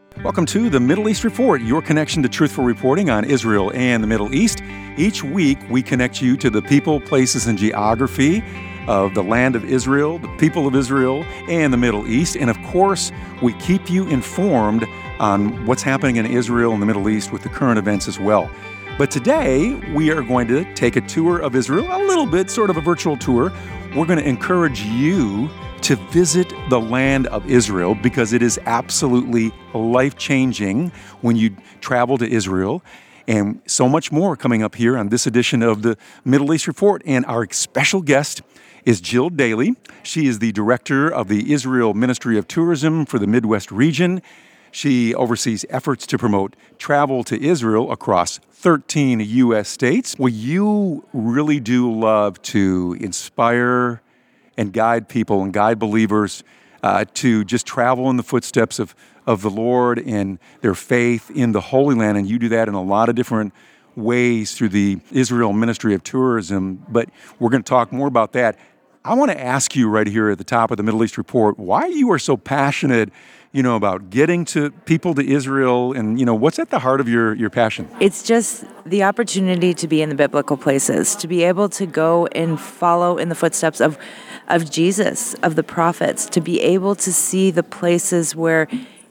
Welcome to the Middle East Report, your connection to truthful reporting on Israel and the Middle East. Each week, we connect you to the people, places, and geography of the land of Israel, the people of Israel, and the Middle East. And of course, we keep you informed on what's happening in Israel and the Middle East with the current events as well. But today, we are going to take a tour of Israel, a little bit, sort of a virtual tour. We're going to encourage you to visit the land of Israel because it is absolutely life-changing when you travel to Israel. And so much more coming up here on this edition of the Middle East Report. And our special guest is Jill Daly. She is the director of the Israel Ministry of Tourism for the Midwest region. She oversees efforts to promote travel to Israel across 13 U.S. states. Well, you really do love to inspire and guide people and guide believers to just travel in the footsteps of the Lord and their faith in the Holy Land. And you do that in a lot of different ways through the Israel Ministry of Tourism. But we're going to talk more about that. I want to ask you right here at the top of the Middle East Report, why you are so passionate, about getting to people to Israel and, what's at the heart of your passion? It's just the opportunity to be in the biblical places, to be able to go and follow in the footsteps of Jesus, of the prophets, to be able to see the places where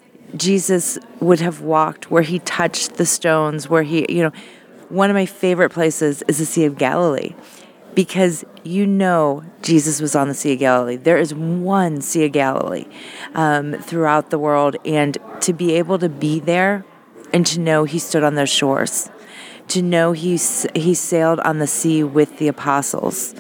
Jesus would have walked, where he touched the stones, where one of my favorite places is the Sea of Galilee. Because Jesus was on the Sea of Galilee. There is one Sea of Galilee throughout the world. And to be able to be there and to know he stood on those shores, to know he sailed on the sea with the apostles,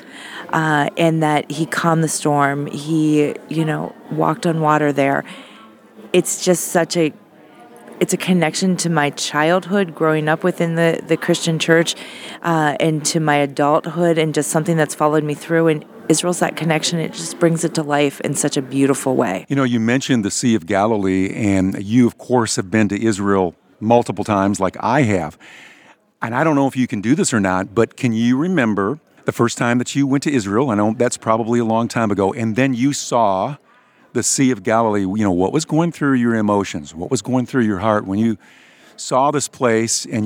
and that he calmed the storm, he, walked on water there. It's just it's a connection to my childhood growing up within the Christian church and to my adulthood and just something that's followed me through. And Israel's that connection. It just brings it to life in such a beautiful way. You mentioned the Sea of Galilee, and you, of course, have been to Israel multiple times like I have. And I don't know if you can do this or not, but can you remember the first time that you went to Israel? I know that's probably a long time ago. And then you saw the Sea of Galilee. What was going through your emotions? What was going through your heart when you saw this place and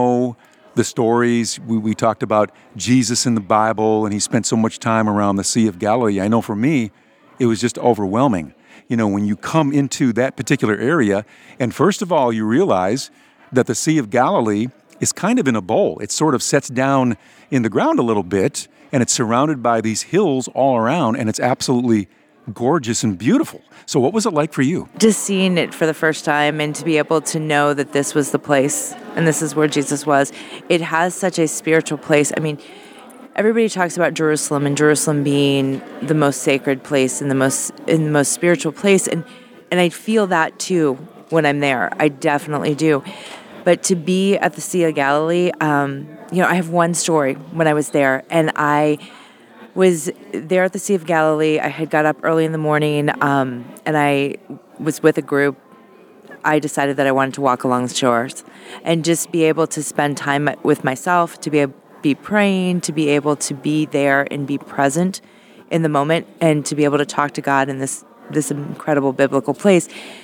the stories? We talked about Jesus in the Bible, and he spent so much time around the Sea of Galilee. I know for me, it was just overwhelming. When you come into that particular area, and first of all, you realize that the Sea of Galilee is kind of in a bowl. It sort of sets down in the ground a little bit, and it's surrounded by these hills all around, and it's absolutely gorgeous and beautiful. So what was it like for you? Just seeing it for the first time and to be able to know that this was the place and this is where Jesus was. It has such a spiritual place. I mean, everybody talks about Jerusalem and Jerusalem being the most sacred place and the most spiritual place. And I feel that too when I'm there. I definitely do. But to be at the Sea of Galilee, I have one story when I was there, and I was there at the Sea of Galilee. I had got up early in the morning, and I was with a group. I decided that I wanted to walk along the shores and just be able to spend time with myself, to be praying, to be able to be there and be present in the moment, and to be able to talk to God in this incredible biblical place.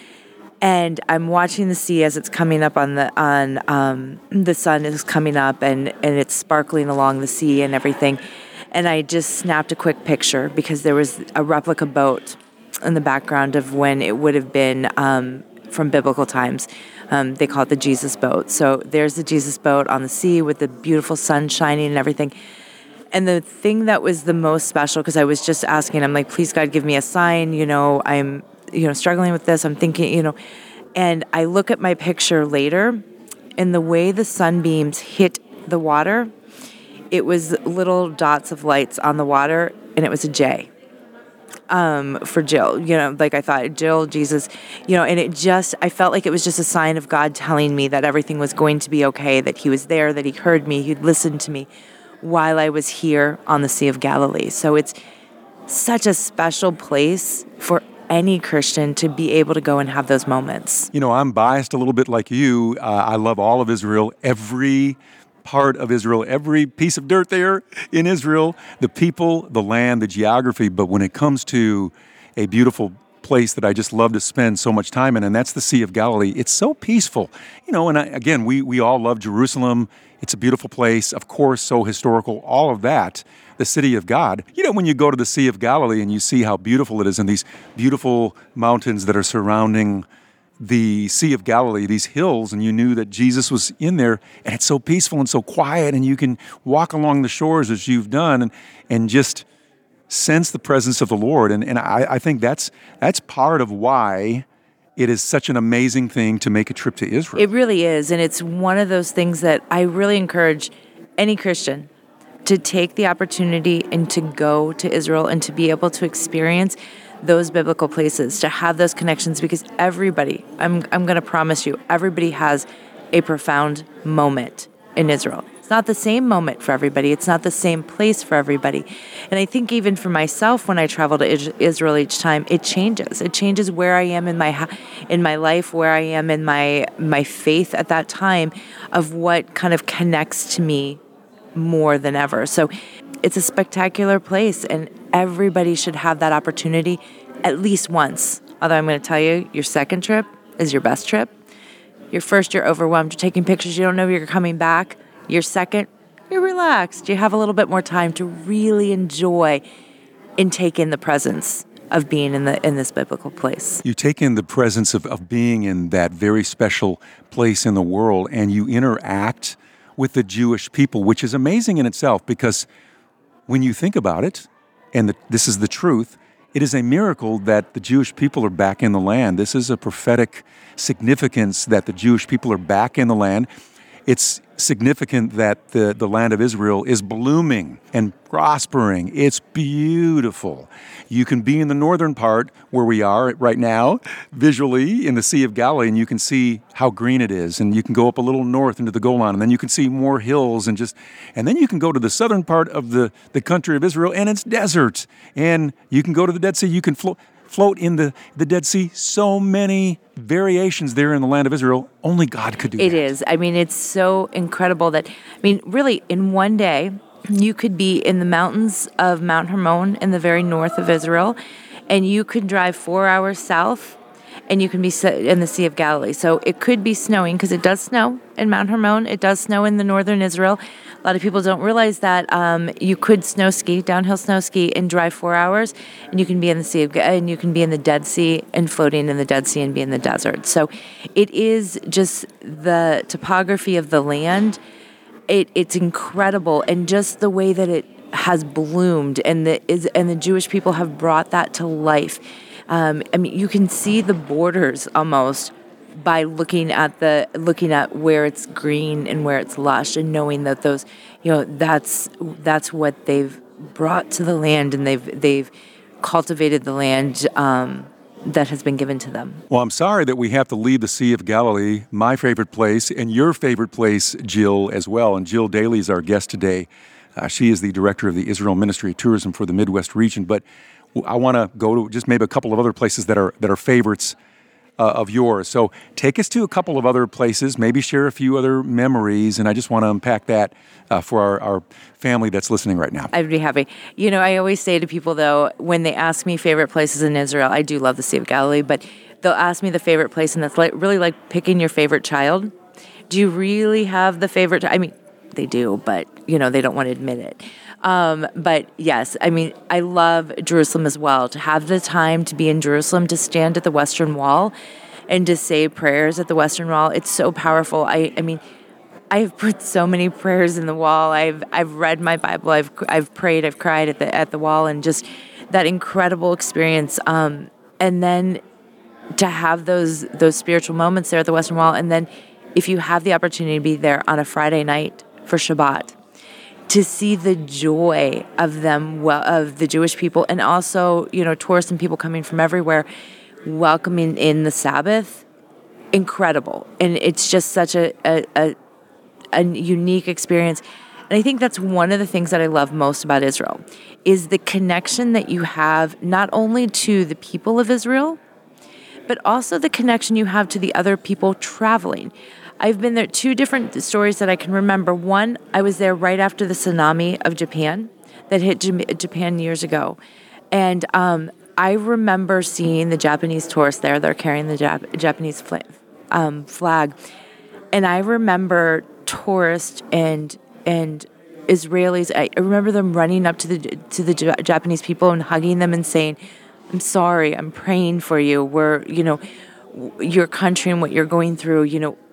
And I'm watching the sea as it's coming up the sun is coming up and it's sparkling along the sea and everything. And I just snapped a quick picture because there was a replica boat in the background of when it would have been from biblical times. They call it the Jesus boat. So there's the Jesus boat on the sea with the beautiful sun shining and everything. And the thing that was the most special, because I was just asking, I'm like, please God, give me a sign. I'm, struggling with this. I'm thinking, and I look at my picture later, and the way the sunbeams hit the water, it was little dots of lights on the water, and it was a J for Jill. I thought, Jill, Jesus, and I felt like it was just a sign of God telling me that everything was going to be okay, that he was there, that he heard me, he'd listened to me while I was here on the Sea of Galilee. So it's such a special place for any Christian to be able to go and have those moments. I'm biased a little bit like you. I love all of Israel, every part of Israel, every piece of dirt there in Israel, the people, the land, the geography. But when it comes to a beautiful place that I just love to spend so much time in, and that's the Sea of Galilee. It's so peaceful. Again, we all love Jerusalem. It's a beautiful place, of course, so historical, all of that, the city of God. When you go to the Sea of Galilee and you see how beautiful it is and these beautiful mountains that are surrounding the Sea of Galilee, these hills, and you knew that Jesus was in there, and it's so peaceful and so quiet, and you can walk along the shores as you've done and just sense the presence of the Lord. And I think that's part of why it is such an amazing thing to make a trip to Israel. It really is, and it's one of those things that I really encourage any Christian to take the opportunity and to go to Israel and to be able to experience those biblical places, to have those connections, because everybody, I'm going to promise you, everybody has a profound moment in Israel. It's not the same moment for everybody. It's not the same place for everybody. And I think even for myself, when I travel to Israel each time, it changes. It changes where I am in my life, where I am in my faith at that time, of what kind of connects to me more than ever. So it's a spectacular place, and everybody should have that opportunity at least once. Although I'm going to tell you, your second trip is your best trip. Your first, you're overwhelmed. You're taking pictures. You don't know if you're coming back. Your second, you're relaxed. You have a little bit more time to really enjoy and take in the presence of being in this biblical place. You take in the presence of being in that very special place in the world, and you interact with the Jewish people, which is amazing in itself, because when you think about it, and this is the truth, it is a miracle that the Jewish people are back in the land. This is a prophetic significance that the Jewish people are back in the land. It's significant that the land of Israel is blooming and prospering. It's beautiful. You can be in the northern part where we are right now, visually in the Sea of Galilee, and you can see how green it is. And you can go up a little north into the Golan, and then you can see more hills, and then you can go to the southern part of the country of Israel, and it's desert. And you can go to the Dead Sea. You can float in the Dead Sea. So many variations there in the land of Israel. Only God could do that. It is. I mean, it's so incredible that, really, in one day, you could be in the mountains of Mount Hermon in the very north of Israel, and you could drive 4 hours south, and you can be in the Sea of Galilee. So it could be snowing, because it does snow in Mount Hermon. It does snow in the northern Israel. A lot of people don't realize that you could downhill snow ski, and drive 4 hours, and you can be in the Sea and you can be in the Dead Sea and floating in the Dead Sea and be in the desert. So it is just the topography of the land. It's incredible, and just the way that it has bloomed, and the Jewish people have brought that to life. You can see the borders almost by looking at where it's green and where it's lush, and knowing that those, that's what they've brought to the land, and they've cultivated the land that has been given to them. Well, I'm sorry that we have to leave the Sea of Galilee, my favorite place, and your favorite place, Jill, as well. And Jill Daly is our guest today. She is the director of the Israel Ministry of Tourism for the Midwest region. But I want to go to just maybe a couple of other places that are favorites of yours. So take us to a couple of other places, maybe share a few other memories, and I just want to unpack that for our family that's listening right now. I'd be happy. I always say to people, though, when they ask me favorite places in Israel, I do love the Sea of Galilee, but they'll ask me the favorite place, and that's really like picking your favorite child. Do you really have the favorite? They do, but, they don't want to admit it. But yes, I love Jerusalem as well. To have the time to be in Jerusalem, to stand at the Western Wall and to say prayers at the Western Wall, it's so powerful. I've put so many prayers in the wall. I've read my Bible. I've prayed. I've cried at the wall, and just that incredible experience. And then to have those spiritual moments there at the Western Wall, and then if you have the opportunity to be there on a Friday night for Shabbat, to see the joy of them, of the Jewish people, and also, tourists and people coming from everywhere, welcoming in the Sabbath, incredible. And it's just such a unique experience. And I think that's one of the things that I love most about Israel, is the connection that you have not only to the people of Israel, but also the connection you have to the other people traveling. I've been there, 2 different stories that I can remember. One, I was there right after the tsunami of Japan that hit Japan years ago. And I remember seeing the Japanese tourists there. They're carrying the Japanese flag. And I remember tourists and Israelis. I remember them running up to the Japanese people and hugging them and saying, "I'm sorry. I'm praying for you. We're, your country and what you're going through.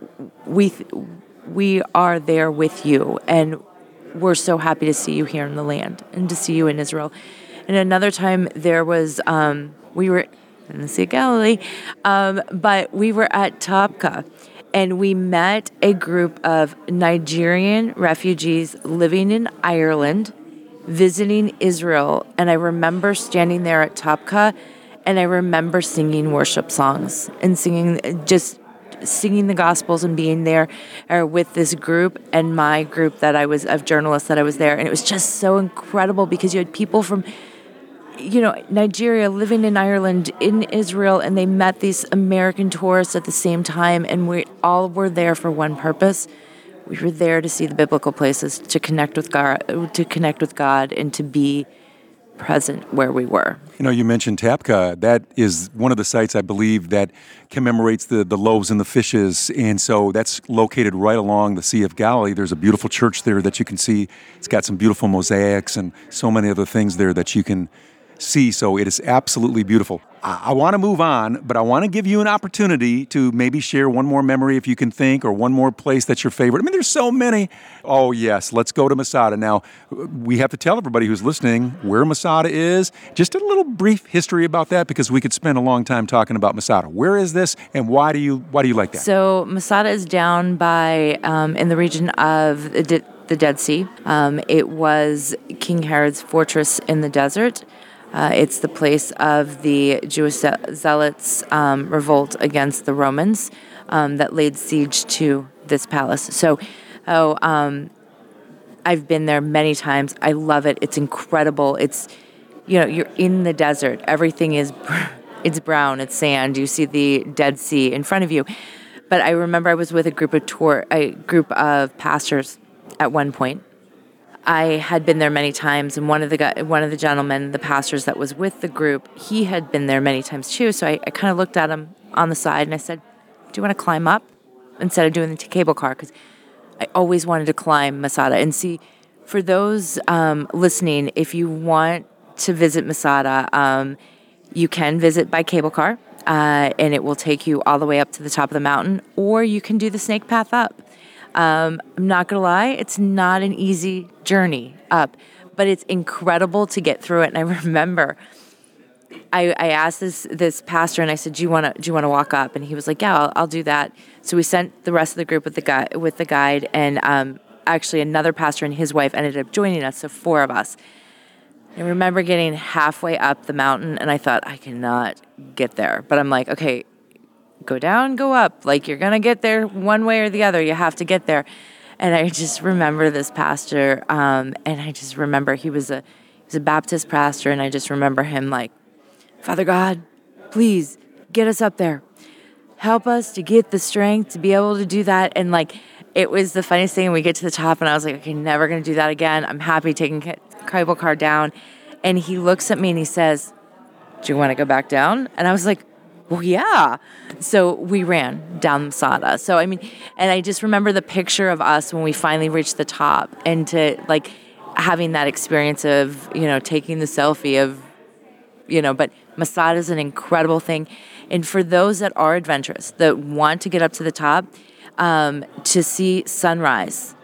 We are there with you, and we're so happy to see you here in the land and to see you in Israel." And another time there was we were in the Sea of Galilee, but we were at Tabqa. And we met a group of Nigerian refugees living in Ireland, visiting Israel. And I remember standing there at Tabqa, and I remember singing worship songs and singing the Gospels and being there with this group and my group of journalists that I was there. And it was just so incredible because you had people from Nigeria living in Ireland, in Israel, and they met these American tourists at the same time, and we all were there for one purpose. We were there to see the biblical places, to connect with God, and to be present where we were. You mentioned Tabqa. That is one of the sites, I believe, that commemorates the loaves and the fishes, and so that's located right along the Sea of Galilee. There's a beautiful church there that you can see. It's got some beautiful mosaics and so many other things there that you can see, so it is absolutely beautiful. I want to move on, but I want to give you an opportunity to maybe share one more memory if you can think, or one more place that's your favorite. I mean, there's so many. Oh, yes, let's go to Masada. Now, we have to tell everybody who's listening where Masada is. Just a little brief history about that, because we could spend a long time talking about Masada. Where is this, and why do you like that? So Masada is down by in the region of the Dead Sea. It was King Herod's fortress in the desert. It's the place of the Jewish zealots' revolt against the Romans that laid siege to this palace. So, I've been there many times. I love it. It's incredible. It's, you're in the desert. Everything is, it's brown. It's sand. You see the Dead Sea in front of you. But I remember I was with a group of pastors at one point. I had been there many times, and one of the gentlemen, the pastors that was with the group, he had been there many times too. So I kind of looked at him on the side and I said, "Do you want to climb up instead of doing the cable car?" Because I always wanted to climb Masada. And see, for those listening, if you want to visit Masada, you can visit by cable car, and it will take you all the way up to the top of the mountain, or you can do the snake path up. I'm not going to lie, it's not an easy journey up, but it's incredible to get through it. And I remember I asked this pastor, and I said, do you want to walk up? And he was like, "Yeah, I'll do that." So we sent the rest of the group with the guide, and actually another pastor and his wife ended up joining us, so 4 of us. I remember getting halfway up the mountain, and I thought, I cannot get there. But I'm like, okay, go down, go up. Like, you're going to get there one way or the other. You have to get there. And I just remember this pastor, and I just remember he was a Baptist pastor, and I just remember him like, "Father God, please get us up there. Help us to get the strength to be able to do that." And like, it was the funniest thing. We get to the top, and I was like, okay, never going to do that again. I'm happy taking cable car down. And he looks at me and he says, "Do you want to go back down?" And I was like, "Well, yeah." So we ran down Masada. So, I mean, and I just remember the picture of us when we finally reached the top, and to like having that experience of, taking the selfie of, but Masada is an incredible thing. And for those that are adventurous, that want to get up to the top, to see sunrise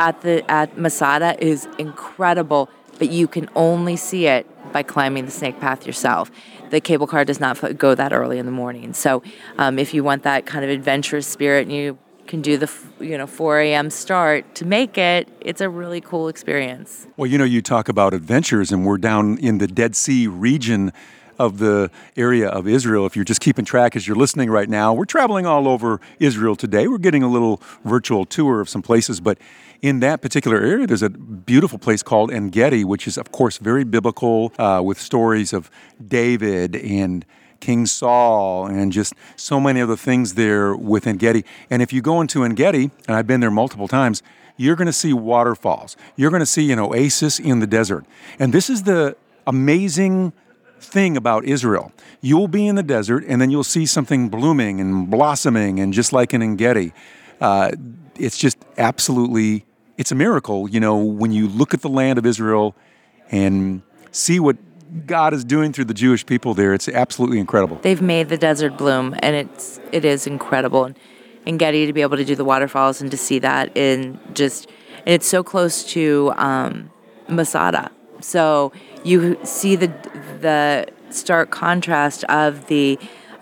at Masada is incredible, but you can only see it by climbing the snake path yourself. The cable car does not go that early in the morning. So if you want that kind of adventurous spirit, and you can do the 4 a.m. start to make it, it's a really cool experience. Well, you talk about adventures, and we're down in the Dead Sea region of the area of Israel. If you're just keeping track as you're listening right now, we're traveling all over Israel today. We're getting a little virtual tour of some places, but in that particular area, there's a beautiful place called En-Gedi, which is, of course, very biblical, with stories of David and King Saul and just so many other things there with En-Gedi. And if you go into En-Gedi, and I've been there multiple times, you're going to see waterfalls. You're going to see an oasis in the desert. And this is the amazing thing about Israel. You'll be in the desert, and then you'll see something blooming and blossoming, and just like in En-Gedi, it's just absolutely, it's a miracle, when you look at the land of Israel and see what God is doing through the Jewish people there. It's absolutely incredible. They've made the desert bloom, and it is incredible. And En-Gedi, to be able to do the waterfalls and to see that, and it's so close to Masada. So you see the stark contrast of the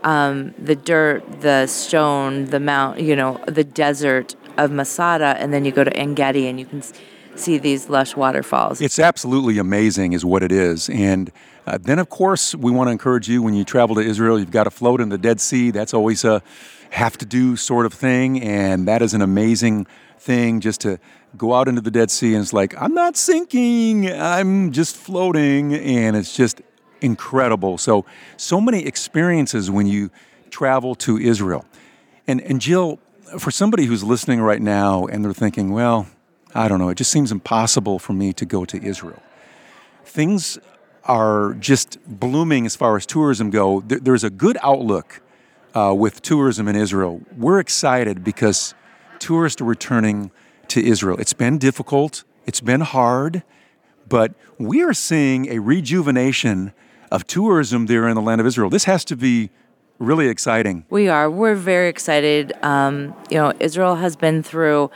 dirt, the stone, the mount, the desert of Masada, and then you go to En-Gedi and you can see these lush waterfalls. It's absolutely amazing is what it is. And then, of course, we want to encourage you when you travel to Israel, you've got to float in the Dead Sea. That's always a have-to-do sort of thing, and that is an amazing thing, just to go out into the Dead Sea, and it's like, I'm not sinking, I'm just floating, and it's just incredible. So many experiences when you travel to Israel. And Jill, for somebody who's listening right now and they're thinking, well, I don't know, it just seems impossible for me to go to Israel. Things are just blooming as far as tourism go. There's a good outlook with tourism in Israel. We're excited because tourists are returning to Israel. It's been difficult, it's been hard, but we are seeing a rejuvenation of tourism there in the land of Israel. This has to be really exciting. We're very excited. Israel has been through,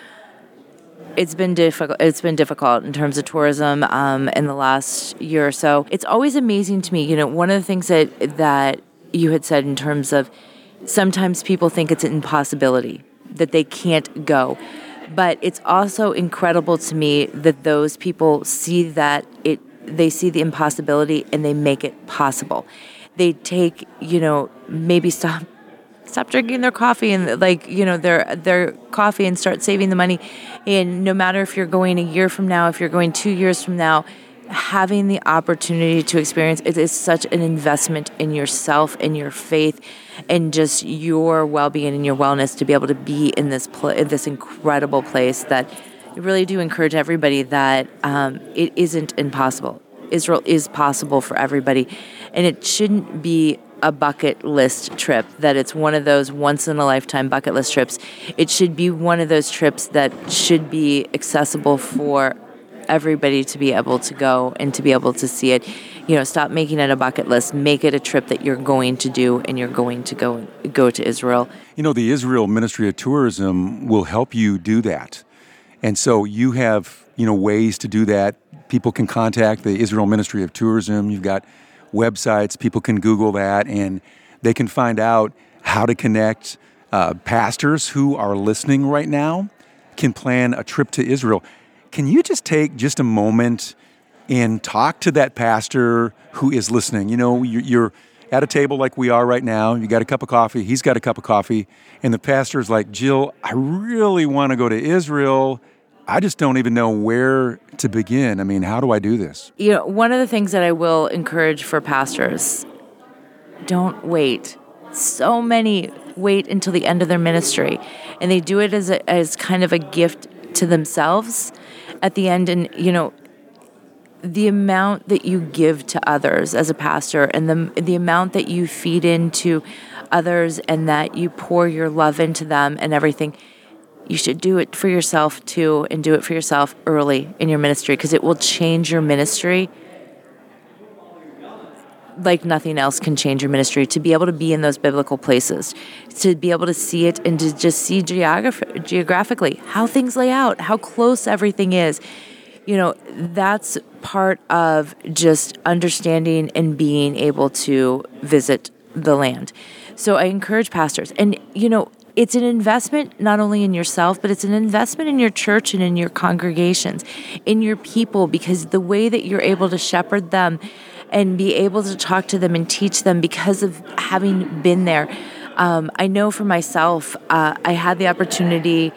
it's been difficult in terms of tourism in the last year or so. It's always amazing to me, one of the things that you had said in terms of sometimes people think it's an impossibility, that they can't go. But it's also incredible to me that those people see they see the impossibility and they make it possible. They take, maybe stop drinking their coffee and their coffee and start saving the money. And no matter if you're going a year from now, if you're going 2 years from now, having the opportunity to experience it is such an investment in yourself and your faith and just your well-being and your wellness to be able to be in this incredible place, that I really do encourage everybody that it isn't impossible. Israel is possible for everybody, and it shouldn't be a bucket list trip, that it's one of those once-in-a-lifetime bucket list trips. It should be one of those trips that should be accessible for everybody to be able to go and to be able to see it. Stop making it a bucket list. Make it a trip that you're going to do, and you're going to go to Israel. The Israel Ministry of Tourism will help you do that. And so you have, ways to do that. People can contact the Israel Ministry of Tourism. You've got websites. People can Google that, and they can find out how to connect. Pastors who are listening right now can plan a trip to Israel. Can you just take just a moment and talk to that pastor who is listening? You're at a table like we are right now. You got a cup of coffee. He's got a cup of coffee. And the pastor's like, Jill, I really want to go to Israel. I just don't even know where to begin. I mean, how do I do this? One of the things that I will encourage for pastors, don't wait. So many wait until the end of their ministry, and they do it as kind of a gift to themselves at the end. And, the amount that you give to others as a pastor, and the amount that you feed into others, and that you pour your love into them and everything, you should do it for yourself too, and do it for yourself early in your ministry, because it will change your ministry like nothing else can change your ministry. To be able to be in those biblical places, to be able to see it, and to just see geographically how things lay out, how close everything is. That's part of just understanding and being able to visit the land. So I encourage pastors, and it's an investment not only in yourself, but it's an investment in your church and in your congregations, in your people, because the way that you're able to shepherd them and be able to talk to them and teach them because of having been there. I know for myself, I had the opportunity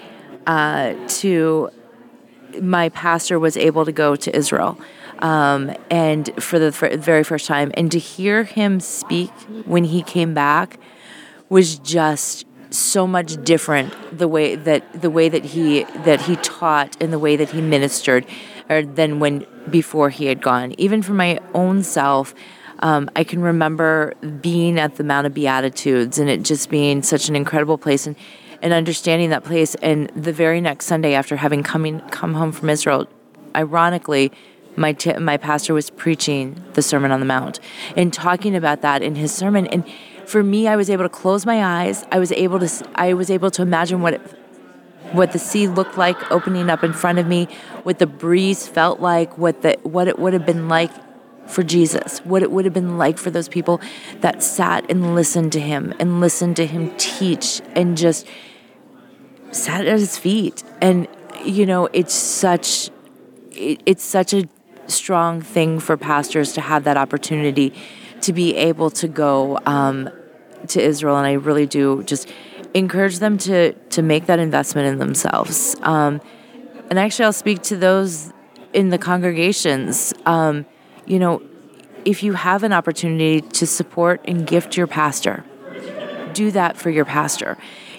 my pastor was able to go to Israel, and for the very first time, and to hear him speak when he came back was just so much different. The way that he taught and the way that he ministered, than before he had gone. Even for my own self, I can remember being at the Mount of Beatitudes and it just being such an incredible place, and understanding that place. And the very next Sunday after having come home from Israel, ironically, my pastor was preaching the Sermon on the Mount and talking about that in his sermon. And for me, I was able to close my eyes. I was able to imagine what the sea looked like opening up in front of me, what the breeze felt like, what it would have been like for Jesus, what it would have been like for those people that sat and listened to him teach and just sat at his feet. And it's such a strong thing for pastors to have that opportunity to be able to go to Israel. And I really do just encourage them to make that investment in themselves. And actually, I'll speak to those in the congregations. If you have an opportunity to support and gift your pastor, do that for your pastor.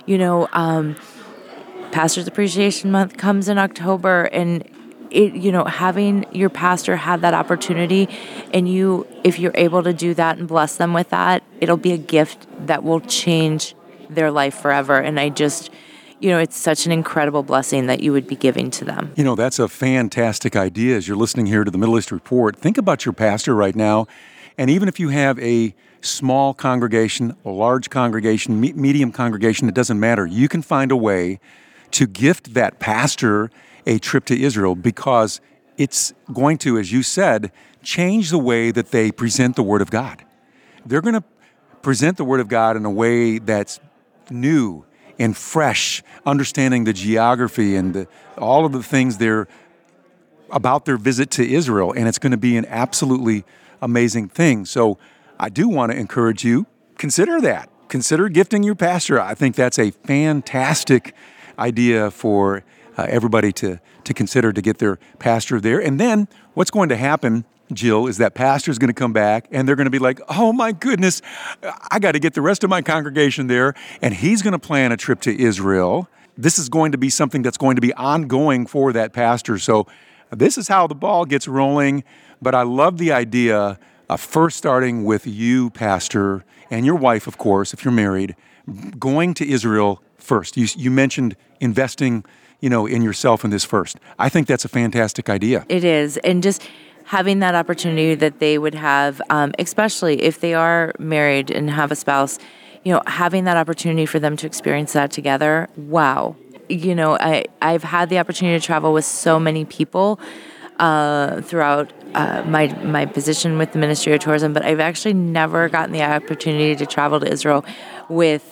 Pastor's Appreciation Month comes in October, and having your pastor have that opportunity, and if you're able to do that and bless them with that, it'll be a gift that will change their life forever. And I just, it's such an incredible blessing that you would be giving to them. That's a fantastic idea. As you're listening here to the Middle East Report, think about your pastor right now. And even if you have a small congregation, a large congregation, medium congregation, it doesn't matter. You can find a way to gift that pastor a trip to Israel, because it's going to, as you said, change the way that they present the Word of God. They're going to present the Word of God in a way that's new and fresh, understanding the geography and all of the things about their visit to Israel, and it's going to be an absolutely amazing thing. So I do want to encourage you, consider that. Consider gifting your pastor. I think that's a fantastic idea for everybody to consider, to get their pastor there. And then what's going to happen, Jill, is that pastor's going to come back and they're going to be like, oh my goodness, I got to get the rest of my congregation there. And he's going to plan a trip to Israel. This is going to be something that's going to be ongoing for that pastor. So this is how the ball gets rolling. But I love the idea of first starting with you, pastor, and your wife, of course, if you're married, going to Israel first. You mentioned investing in yourself in this first. I think that's a fantastic idea. It is. And just having that opportunity that they would have, especially if they are married and have a spouse, having that opportunity for them to experience that together. Wow. I've had the opportunity to travel with so many people throughout my position with the Ministry of Tourism, but I've actually never gotten the opportunity to travel to Israel with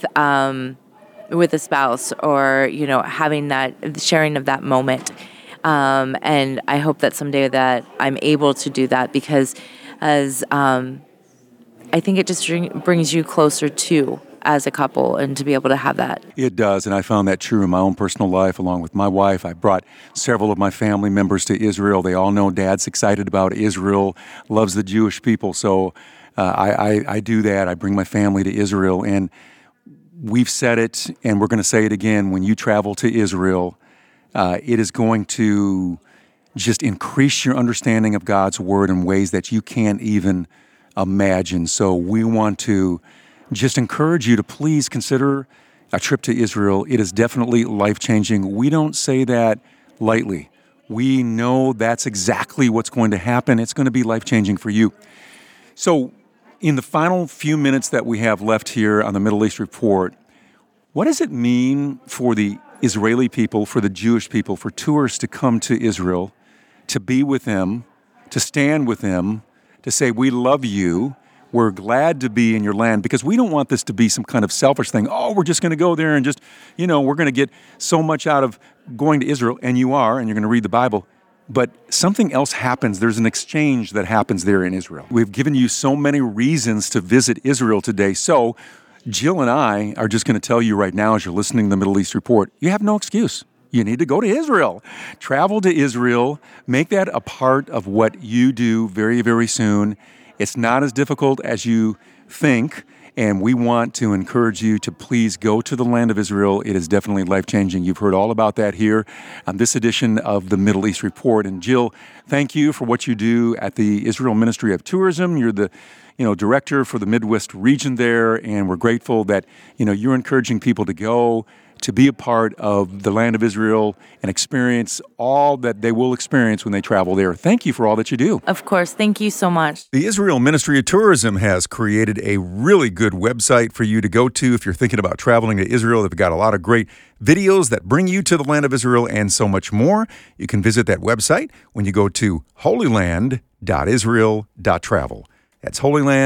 a spouse, or having that sharing of that moment. And I hope that someday that I'm able to do that, because as I think it just brings you closer to as a couple, and to be able to have that. It does, and I found that true in my own personal life along with my wife. I brought several of my family members to Israel. They all know Dad's excited about Israel, loves the Jewish people, so I do that. I bring my family to Israel, and we've said it, and we're going to say it again. When you travel to Israel, it is going to just increase your understanding of God's Word in ways that you can't even imagine. So we want to just encourage you to please consider a trip to Israel. It is definitely life-changing. We don't say that lightly. We know that's exactly what's going to happen. It's going to be life-changing for you. So in the final few minutes that we have left here on the Middle East Report, what does it mean for the Israeli people, for the Jewish people, for tourists to come to Israel, to be with them, to stand with them, to say, we love you, we're glad to be in your land? Because we don't want this to be some kind of selfish thing. Oh, we're just going to go there and just, we're going to get so much out of going to Israel, and you are, and you're going to read the Bible. But something else happens. There's an exchange that happens there in Israel. We've given you so many reasons to visit Israel today. So Jill and I are just going to tell you right now, as you're listening to the Middle East Report, you have no excuse. You need to go to Israel. Travel to Israel. Make that a part of what you do very, very soon. It's not as difficult as you think. And we want to encourage you to please go to the land of Israel. It is definitely life-changing. You've heard all about that here on this edition of the Middle East Report. And Jill, thank you for what you do at the Israel Ministry of Tourism. You're the director for the Midwest region there, and we're grateful that you're encouraging people to go to be a part of the land of Israel and experience all that they will experience when they travel there. Thank you for all that you do. Of course. Thank you so much. The Israel Ministry of Tourism has created a really good website for you to go to if you're thinking about traveling to Israel. They've got a lot of great videos that bring you to the land of Israel and so much more. You can visit that website when you go to holyland.israel.travel. That's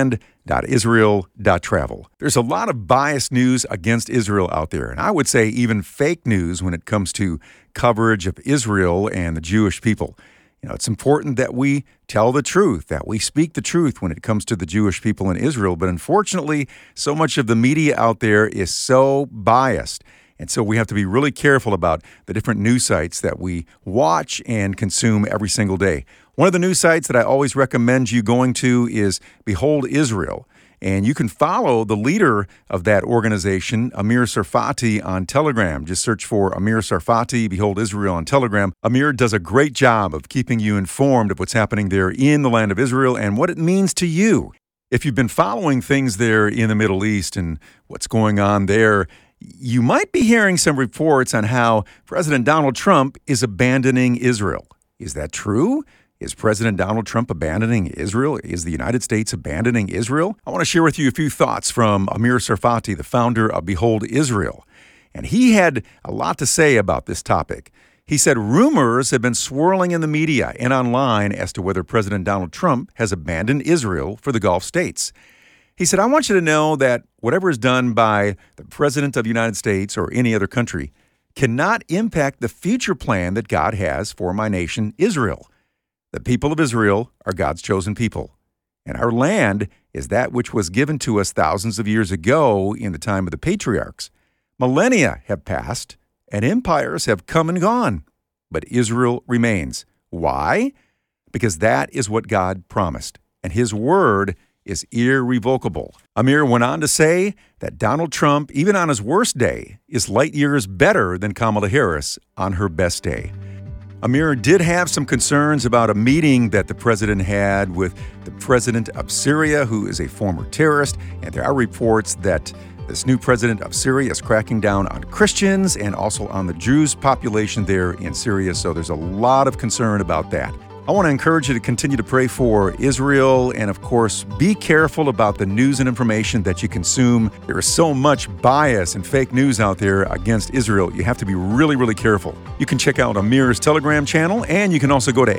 holyland.israel.travel. There's a lot of biased news against Israel out there, and I would say even fake news when it comes to coverage of Israel and the Jewish people. It's important that we tell the truth, that we speak the truth when it comes to the Jewish people in Israel, but unfortunately, so much of the media out there is so biased. And so we have to be really careful about the different news sites that we watch and consume every single day. One of the news sites that I always recommend you going to is Behold Israel. And you can follow the leader of that organization, Amir Tsarfati, on Telegram. Just search for Amir Tsarfati, Behold Israel on Telegram. Amir does a great job of keeping you informed of what's happening there in the land of Israel and what it means to you. If you've been following things there in the Middle East and what's going on there, you might be hearing some reports on how President Donald Trump is abandoning Israel. Is that true? Is President Donald Trump abandoning Israel? Is the United States abandoning Israel? I want to share with you a few thoughts from Amir Tsarfati, the founder of Behold Israel. And he had a lot to say about this topic. He said rumors have been swirling in the media and online as to whether President Donald Trump has abandoned Israel for the Gulf states. He said, I want you to know that whatever is done by the President of the United States or any other country cannot impact the future plan that God has for my nation, Israel. The people of Israel are God's chosen people, and our land is that which was given to us thousands of years ago in the time of the patriarchs. Millennia have passed, and empires have come and gone, but Israel remains. Why? Because that is what God promised, and His word is irrevocable. Amir went on to say that Donald Trump, even on his worst day, is light years better than Kamala Harris on her best day. Amir did have some concerns about a meeting that the president had with the president of Syria, who is a former terrorist, and there are reports that this new president of Syria is cracking down on Christians and also on the Jews population there in Syria, so there's a lot of concern about that. I want to encourage you to continue to pray for Israel and, of course, be careful about the news and information that you consume. There is so much bias and fake news out there against Israel. You have to be really, really careful. You can check out Amir's Telegram channel, and you can also go to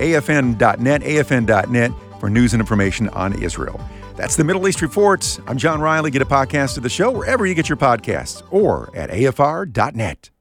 afn.net for news and information on Israel. That's the Middle East Report. I'm John Riley. Get a podcast of the show wherever you get your podcasts or at afr.net.